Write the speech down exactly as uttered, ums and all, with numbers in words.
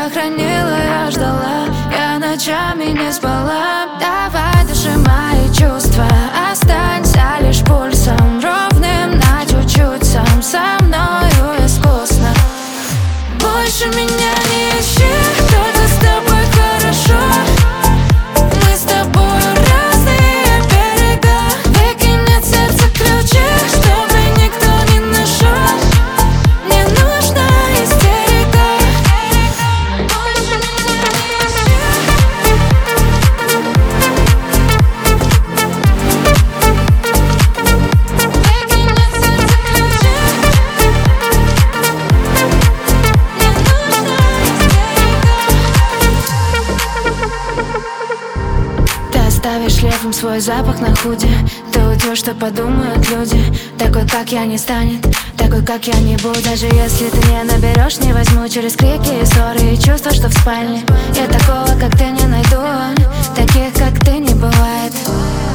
тебя хранила, я ждала, я ночами не спала. Давай дыши мои чувства, останься лишь пульсом ровным на чуть-чуть. Сам со мною искусно. Больше меня не ищи, только с тобой хорошо. Мы с тобой разные берега. Выкинь от сердца ключи, чтобы никто не нашел. Мне нужна истерика. Больше меня не ищи. Выкинь от сердца ключи. Ты оставишь левым свой запах на худе. Ты уйдешь, что подумают люди. Такой, как я, не станет, такой, как я, не буду. Даже если ты не наберешь, не возьму через крики и ссоры и чувства, что в спальне. Я такого, как ты, не найду. Таких, как ты, не бывает.